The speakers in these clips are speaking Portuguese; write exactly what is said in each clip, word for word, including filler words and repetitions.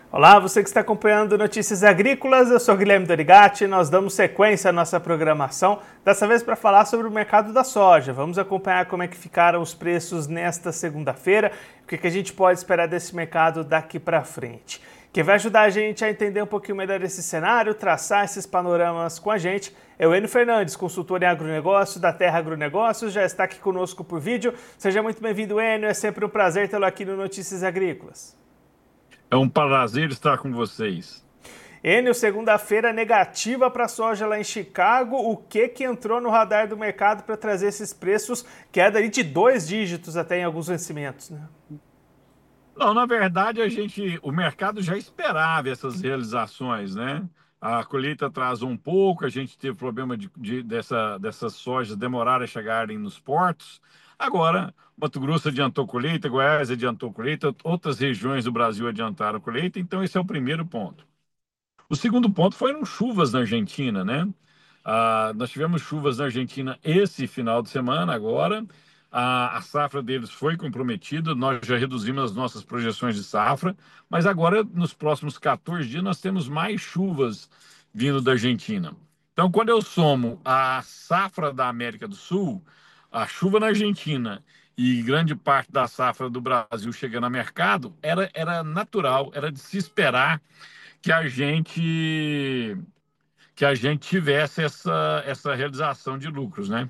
Olá, você que está acompanhando Notícias Agrícolas, eu sou Guilherme Dorigatti, nós damos sequência à nossa programação, dessa vez para falar sobre o mercado da soja. Vamos acompanhar como é que ficaram os preços nesta segunda-feira, o que, que a gente pode esperar desse mercado daqui para frente. Quem vai ajudar a gente a entender um pouquinho melhor esse cenário, traçar esses panoramas com a gente, é o Enio Fernandes, consultor em agronegócio da Terra Agronegócios, já está aqui conosco por vídeo. Seja muito bem-vindo, Enio, é sempre um prazer tê-lo aqui no Notícias Agrícolas. É um prazer estar com vocês. Enio, segunda-feira negativa para a soja lá em Chicago. O que que entrou no radar do mercado para trazer esses preços, queda aí de dois dígitos até em alguns vencimentos, né? Não, na verdade, a gente, o mercado já esperava essas realizações, né? A colheita atrasou um pouco, a gente teve problema de, de- dessa, dessas sojas demorarem a chegarem nos portos. Agora, Mato Grosso adiantou colheita, Goiás adiantou colheita, outras regiões do Brasil adiantaram colheita, então esse é o primeiro ponto. O segundo ponto foram chuvas na Argentina, né? Ah, nós tivemos chuvas na Argentina esse final de semana, agora. A, a safra deles foi comprometida, nós já reduzimos as nossas projeções de safra, mas agora, nos próximos quatorze dias, nós temos mais chuvas vindo da Argentina. Então, quando eu somo a safra da América do Sul, a chuva na Argentina e grande parte da safra do Brasil chegando a mercado, era, era natural, era de se esperar que a gente que a gente tivesse essa, essa realização de lucros, né?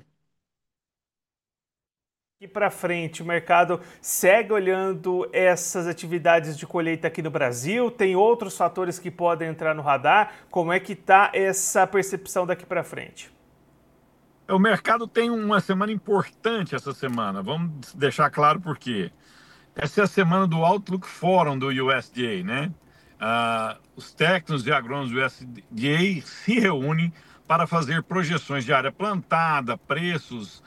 E para frente, o mercado segue olhando essas atividades de colheita aqui no Brasil? Tem outros fatores que podem entrar no radar? Como é que está essa percepção daqui para frente? O mercado tem uma semana importante essa semana. Vamos deixar claro por quê. Essa é a semana do Outlook Forum do U S D A, né? Ah, os técnicos e agrônomos do U S D A se reúnem para fazer projeções de área plantada, preços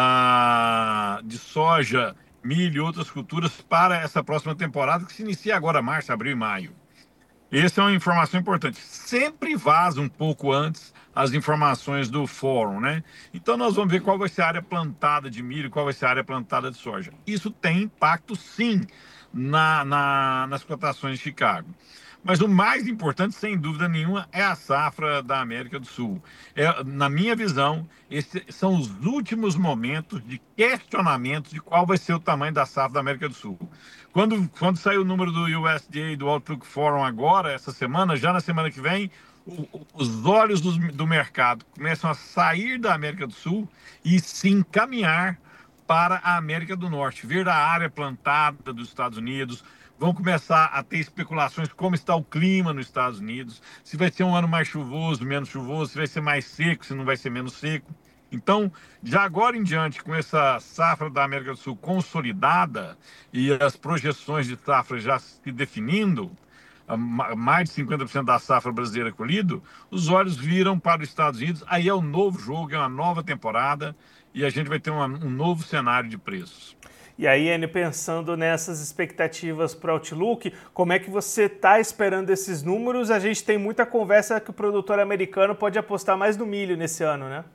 ah, de soja, milho e outras culturas para essa próxima temporada que se inicia agora, março, abril e maio. Essa é uma informação importante. Sempre vaza um pouco antes as informações do fórum, né? Então nós vamos ver qual vai ser a área plantada de milho, qual vai ser a área plantada de soja. Isso tem impacto, sim, na, na- nas cotações de Chicago. Mas o mais importante, sem dúvida nenhuma, é a safra da América do Sul. É, na minha visão, esses são os últimos momentos de questionamento de qual vai ser o tamanho da safra da América do Sul. Quando, quando sair o número do U S D A, do Outlook Forum agora, essa semana, já na semana que vem, o- o- os olhos do, do mercado começam a sair da América do Sul e se encaminhar para a América do Norte, ver a área plantada dos Estados Unidos, vão começar a ter especulações como está o clima nos Estados Unidos, se vai ser um ano mais chuvoso, menos chuvoso, se vai ser mais seco, se não vai ser menos seco. Então, já agora em diante, com essa safra da América do Sul consolidada e as projeções de safra já se definindo, mais de cinquenta por cento da safra brasileira colhido, os olhos viram para os Estados Unidos. Aí é um novo jogo, é uma nova temporada e a gente vai ter uma, um novo cenário de preços. E aí, Enio, pensando nessas expectativas para o Outlook, como é que você está esperando esses números? A gente tem muita conversa que o produtor americano pode apostar mais no milho nesse ano, né?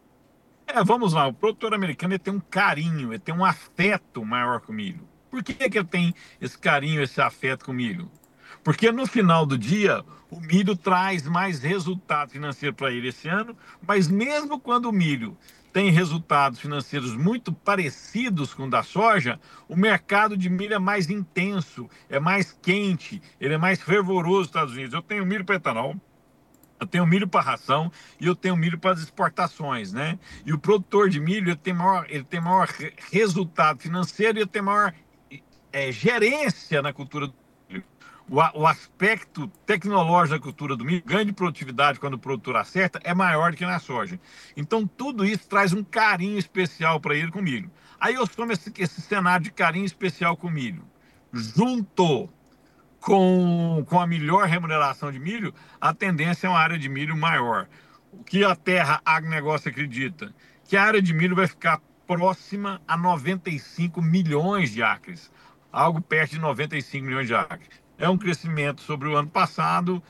É, vamos lá, o produtor americano ele tem um carinho, ele tem um afeto maior com o milho. Por que, que ele tem esse carinho, esse afeto com o milho? Porque no final do dia, o milho traz mais resultado financeiro para ele esse ano, mas mesmo quando o milho tem resultados financeiros muito parecidos com o da soja, o mercado de milho é mais intenso, é mais quente, ele é mais fervoroso nos Estados Unidos. Eu tenho milho para etanol, eu tenho milho para ração e eu tenho milho para as exportações, né? E o produtor de milho ele tem maior, ele tem maior resultado financeiro e ele tem maior é, gerência na cultura do milho. O, o aspecto tecnológico da cultura do milho, ganho de produtividade quando o produtor acerta, é maior do que na soja. Então, tudo isso traz um carinho especial para ele com o milho. Aí eu somo esse, esse cenário de carinho especial com o milho. Junto com, com a melhor remuneração de milho, a tendência é uma área de milho maior. O que a Terra Agronegócio acredita? Que a área de milho vai ficar próxima a noventa e cinco milhões de acres, algo perto de noventa e cinco milhões de acres. É um crescimento sobre o ano passado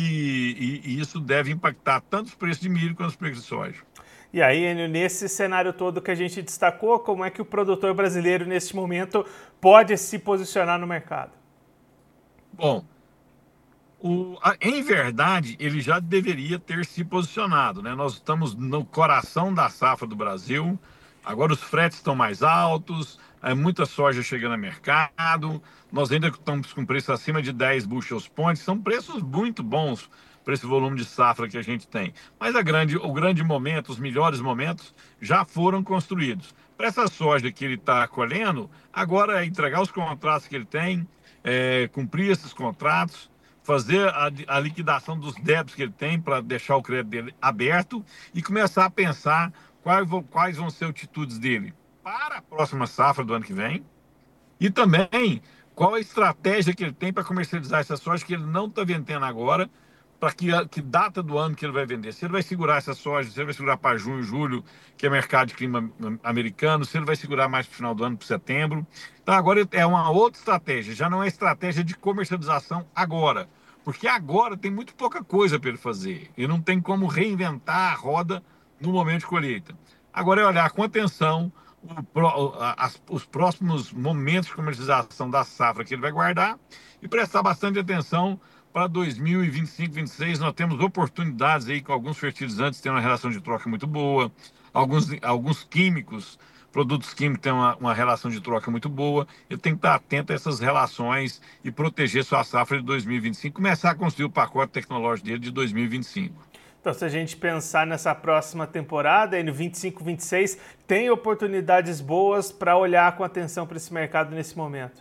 e, e, e isso deve impactar tanto os preços de milho quanto os preços de soja. E aí, Enio, nesse cenário todo que a gente destacou, como é que o produtor brasileiro, neste momento, pode se posicionar no mercado? Bom, O, a- em verdade, ele já deveria ter se posicionado, né? Nós estamos no coração da safra do Brasil. Agora os fretes estão mais altos, é muita soja chegando ao mercado. Nós ainda estamos com preço acima de dez bushels point. São preços muito bons para esse volume de safra que a gente tem. Mas a grande, o grande momento, os melhores momentos já foram construídos. Para essa soja que ele está colhendo, agora é entregar os contratos que ele tem, é, cumprir esses contratos, fazer a, a liquidação dos débitos que ele tem para deixar o crédito dele aberto e começar a pensar quais vão, quais vão ser atitudes dele para a próxima safra do ano que vem e também qual a estratégia que ele tem para comercializar essa soja que ele não está vendendo agora, para que, que data do ano que ele vai vender. Se ele vai segurar essa soja, se ele vai segurar para junho, julho, que é mercado de clima americano, se ele vai segurar mais para o final do ano, para setembro. Então agora é uma outra estratégia, já não é estratégia de comercialização agora, porque agora tem muito pouca coisa para ele fazer e não tem como reinventar a roda no momento de colheita. Agora é olhar com atenção o pro- as- os próximos momentos de comercialização da safra que ele vai guardar e prestar bastante atenção para dois mil e vinte e cinco, vinte e seis. Nós temos oportunidades aí com alguns fertilizantes têm uma relação de troca muito boa, alguns, alguns químicos, produtos químicos têm uma, uma relação de troca muito boa. Ele tem que estar atento a essas relações e proteger sua safra de dois mil e vinte e cinco, começar a construir o pacote tecnológico dele de dois mil e vinte e cinco. Então, se a gente pensar nessa próxima temporada, aí no vinte e cinco, vinte e seis, tem oportunidades boas para olhar com atenção para esse mercado nesse momento.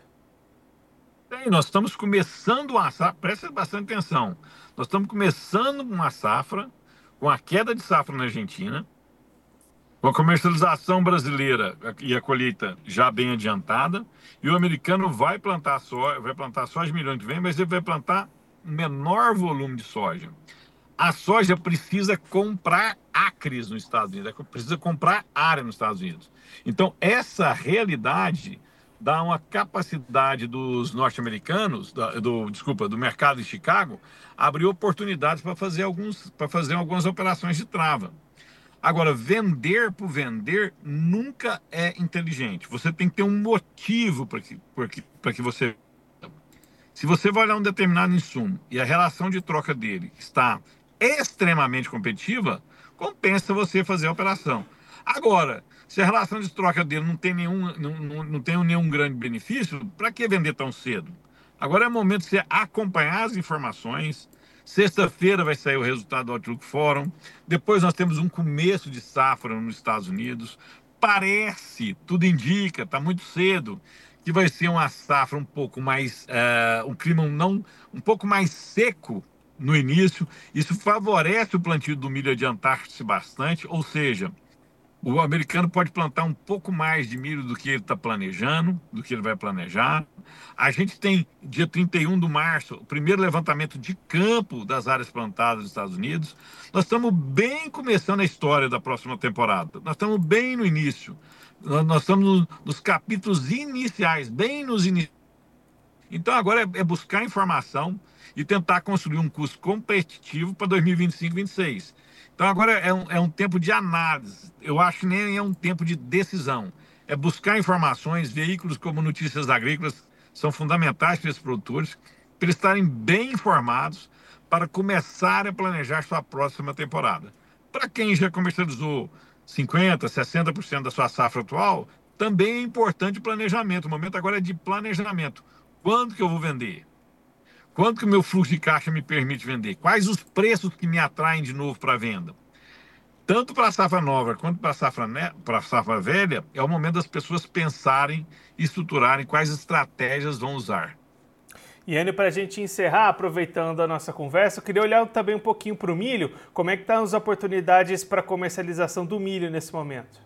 Bem, nós estamos começando uma safra, presta bastante atenção. Nós estamos começando uma safra com a queda de safra na Argentina, com a comercialização brasileira e a colheita já bem adiantada, e o americano vai plantar soja, vai plantar soja milhões que vem, mas ele vai plantar um menor volume de soja. A soja precisa comprar acres nos Estados Unidos, precisa comprar área nos Estados Unidos. Então, essa realidade dá uma capacidade dos norte-americanos, do, desculpa, do mercado de Chicago, abrir oportunidades para fazer alguns, para fazer algumas operações de trava. Agora, vender por vender nunca é inteligente. Você tem que ter um motivo para que, para que, para que você. Se você vai olhar um determinado insumo e a relação de troca dele está extremamente competitiva, compensa você fazer a operação. Agora, se a relação de troca dele não tem nenhum, não, não, não tem nenhum grande benefício, para que vender tão cedo? Agora é o momento de você acompanhar as informações. Sexta-feira vai sair o resultado do Outlook Forum. Depois nós temos um começo de safra nos Estados Unidos. Parece, tudo indica, está muito cedo, que vai ser uma safra um pouco mais, uh, um clima não, um pouco mais seco no início. Isso favorece o plantio do milho adiantar-se bastante, ou seja, o americano pode plantar um pouco mais de milho do que ele está planejando, do que ele vai planejar. A gente tem, dia trinta e um de março, o primeiro levantamento de campo das áreas plantadas nos Estados Unidos. Nós estamos bem começando a história da próxima temporada. Nós estamos bem no início. Nós estamos nos capítulos iniciais, bem nos iniciais. Então agora é, é buscar informação e tentar construir um custo competitivo para dois mil e vinte e cinco, vinte e seis. Então agora é um, é um tempo de análise. Eu acho que nem é um tempo de decisão. É buscar informações, veículos como Notícias Agrícolas são fundamentais para esses produtores, para eles estarem bem informados para começar a planejar sua próxima temporada. Para quem já comercializou cinquenta por cento, sessenta por cento da sua safra atual, também é importante o planejamento. O momento agora é de planejamento. Quando que eu vou vender? Quanto que o meu fluxo de caixa me permite vender? Quais os preços que me atraem de novo para a venda? Tanto para a safra nova quanto para a safra, ne... para a safra velha, é o momento das pessoas pensarem e estruturarem quais estratégias vão usar. E, para a gente encerrar, aproveitando a nossa conversa, eu queria olhar também um pouquinho para o milho. Como é que estão as oportunidades para comercialização do milho nesse momento?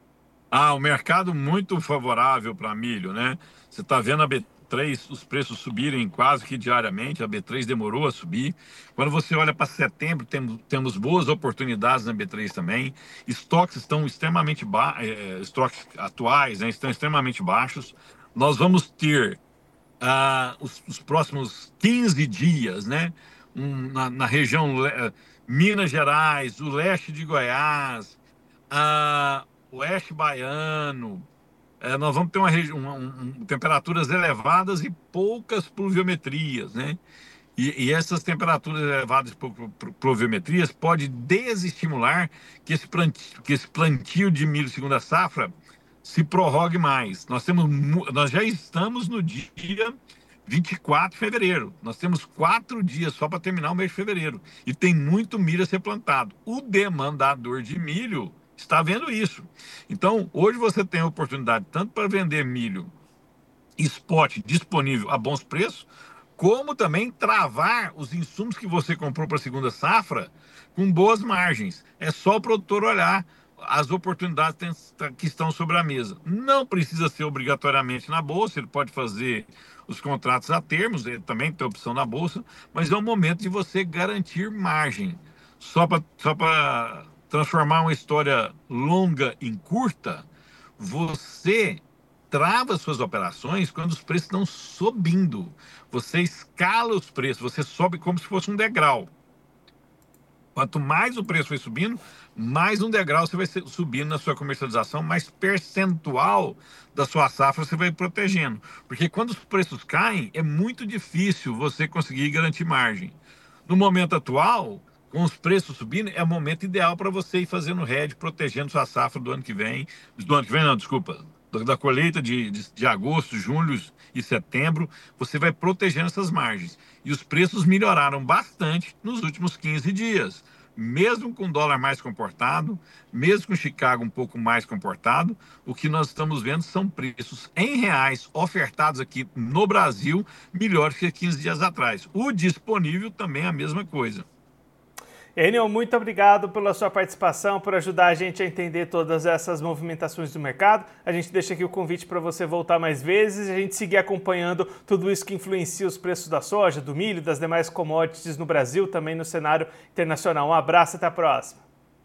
Ah, o mercado muito favorável para milho, né? Você está vendo a B três, os preços subirem quase que diariamente, a B três demorou a subir. Quando você olha para setembro, temos, temos boas oportunidades na B três também. Estoques estão extremamente baixos, é, estoques atuais, né, estão extremamente baixos. Nós vamos ter ah, os, os próximos quinze dias, né? Um, na, na região uh, Minas Gerais, o leste de Goiás, ah, oeste baiano, é, nós vamos ter uma, uma, um, temperaturas elevadas e poucas pluviometrias, né? E, e essas temperaturas elevadas por, por pluviometrias pode desestimular que esse plantio, que esse plantio de milho segunda safra se prorrogue mais. Nós temos, nós já estamos no dia vinte e quatro de fevereiro. Nós temos quatro dias só para terminar o mês de fevereiro. E tem muito milho a ser plantado. O demandador de milho está vendo isso. Então, hoje você tem a oportunidade tanto para vender milho spot disponível a bons preços, como também travar os insumos que você comprou para a segunda safra com boas margens. É só o produtor olhar as oportunidades que estão sobre a mesa. Não precisa ser obrigatoriamente na bolsa, ele pode fazer os contratos a termos, ele também tem opção na bolsa, mas é o momento de você garantir margem. Só para só para transformar uma história longa em curta, você trava suas operações quando os preços estão subindo. Você escala os preços, você sobe como se fosse um degrau. Quanto mais o preço vai subindo, mais um degrau você vai subindo na sua comercialização, mais percentual da sua safra você vai protegendo. Porque quando os preços caem, é muito difícil você conseguir garantir margem. No momento atual, com os preços subindo, é o momento ideal para você ir fazendo hedge, protegendo sua safra do ano que vem. Do ano que vem, não, desculpa. Da colheita de, de, de agosto, julho e setembro, você vai protegendo essas margens. E os preços melhoraram bastante nos últimos quinze dias. Mesmo com o dólar mais comportado, mesmo com Chicago um pouco mais comportado, o que nós estamos vendo são preços em reais ofertados aqui no Brasil melhores que quinze dias atrás. O disponível também é a mesma coisa. Enio, muito obrigado pela sua participação, por ajudar a gente a entender todas essas movimentações do mercado. A gente deixa aqui o convite para você voltar mais vezes e a gente seguir acompanhando tudo isso que influencia os preços da soja, do milho, das demais commodities no Brasil, também no cenário internacional. Um abraço, até a próxima.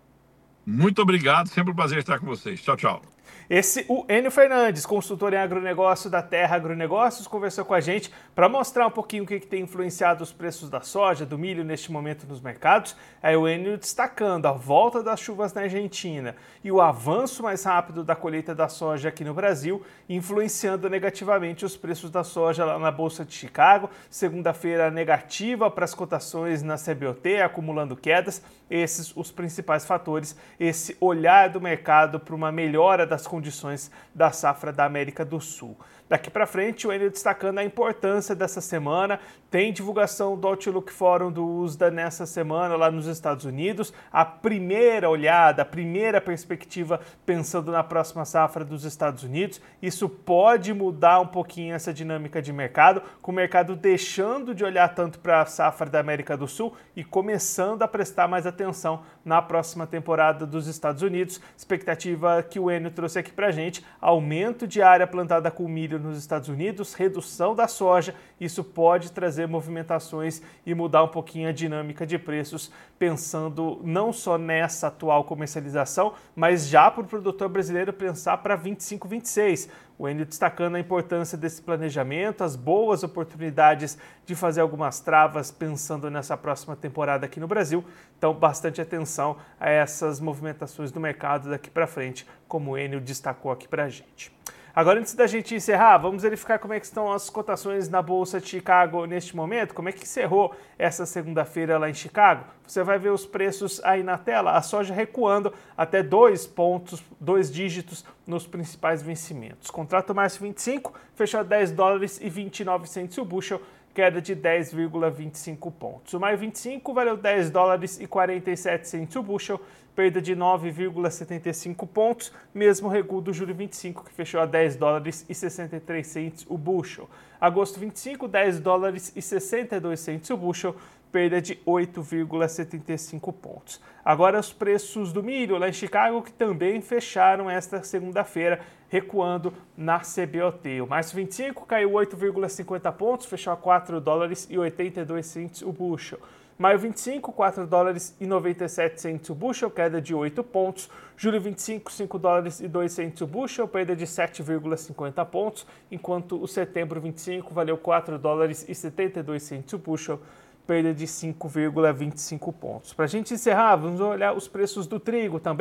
Muito obrigado, sempre um prazer estar com vocês. Tchau, tchau. Esse, o Enio Fernandes, consultor em agronegócio da Terra Agronegócios, conversou com a gente para mostrar um pouquinho o que, que tem influenciado os preços da soja, do milho neste momento nos mercados. Aí o Enio destacando a volta das chuvas na Argentina e o avanço mais rápido da colheita da soja aqui no Brasil, influenciando negativamente os preços da soja lá na Bolsa de Chicago. Segunda-feira negativa para as cotações na C B O T, acumulando quedas. Esses os principais fatores, esse olhar do mercado para uma melhora das condições da safra da América do Sul. Daqui para frente, o Enio destacando a importância dessa semana. Tem divulgação do Outlook Forum do U S D A nessa semana lá nos Estados Unidos. A primeira olhada, a primeira perspectiva pensando na próxima safra dos Estados Unidos. Isso pode mudar um pouquinho essa dinâmica de mercado, com o mercado deixando de olhar tanto para a safra da América do Sul e começando a prestar mais atenção na próxima temporada dos Estados Unidos. Expectativa que o Enio trouxe aqui para a gente, aumento de área plantada com milho nos Estados Unidos, redução da soja, isso pode trazer movimentações e mudar um pouquinho a dinâmica de preços, pensando não só nessa atual comercialização, mas já para o produtor brasileiro pensar para vinte e cinco, vinte e seis. O Enio destacando a importância desse planejamento, as boas oportunidades de fazer algumas travas pensando nessa próxima temporada aqui no Brasil. Então, bastante atenção a essas movimentações do mercado daqui para frente, como o Enio destacou aqui para a gente. Agora, antes da gente encerrar, vamos verificar como é que estão as cotações na Bolsa de Chicago neste momento, como é que encerrou essa segunda-feira lá em Chicago. Você vai ver os preços aí na tela, a soja recuando até dois pontos, dois dígitos nos principais vencimentos. Contrato março vinte e cinco fechou a dez dólares e vinte e nove centavos o bushel, queda de dez vírgula vinte e cinco pontos. O maio vinte e cinco valeu dez dólares e quarenta e sete centavos o bushel, perda de nove vírgula setenta e cinco pontos, mesmo recuo do julho vinte e cinco, que fechou a dez dólares e sessenta e três centavos o bushel. Agosto vinte e cinco, dez dólares e sessenta e dois centavos o bushel, perda de oito vírgula setenta e cinco pontos. Agora os preços do milho lá em Chicago, que também fecharam esta segunda-feira, recuando na C B O T. O março vinte e cinco caiu oito vírgula cinquenta pontos, fechou a quatro dólares e oitenta e dois centavos o bushel. Maio vinte e cinco, quatro dólares e noventa e sete centavos o bushel, queda de oito pontos. Julho vinte e cinco, cinco dólares e dois centavos o bushel, perda de sete vírgula cinquenta pontos, enquanto o setembro vinte e cinco valeu quatro dólares e setenta e dois centavos o bushel, perda de cinco vírgula vinte e cinco pontos. Para a gente encerrar, vamos olhar os preços do trigo também,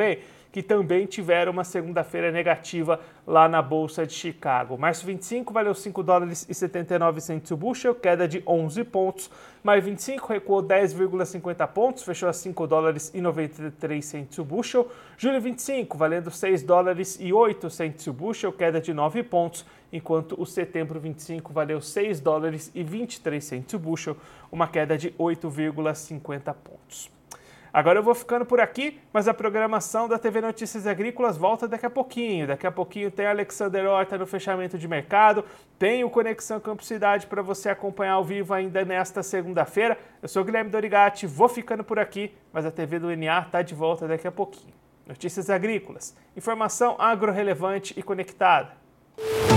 que também tiveram uma segunda-feira negativa lá na Bolsa de Chicago. Março vinte e cinco valeu cinco dólares e setenta e nove centavos o bushel, queda de onze pontos. Maio vinte e cinco recuou dez vírgula cinquenta pontos, fechou a cinco dólares e noventa e três centavos o bushel. Julho vinte e cinco valendo seis dólares e oito centavos o bushel, queda de nove pontos, enquanto o setembro vinte e cinco valeu seis dólares e vinte e três centavos o bushel, uma queda de oito vírgula cinquenta pontos. Agora eu vou ficando por aqui, mas a programação da T V Notícias Agrícolas volta daqui a pouquinho. Daqui a pouquinho tem Alexander Horta no fechamento de mercado, tem o Conexão Campo Cidade para você acompanhar ao vivo ainda nesta segunda-feira. Eu sou Guilherme Dorigatti, vou ficando por aqui, mas a T V do N A está de volta daqui a pouquinho. Notícias Agrícolas, informação agro-relevante e conectada.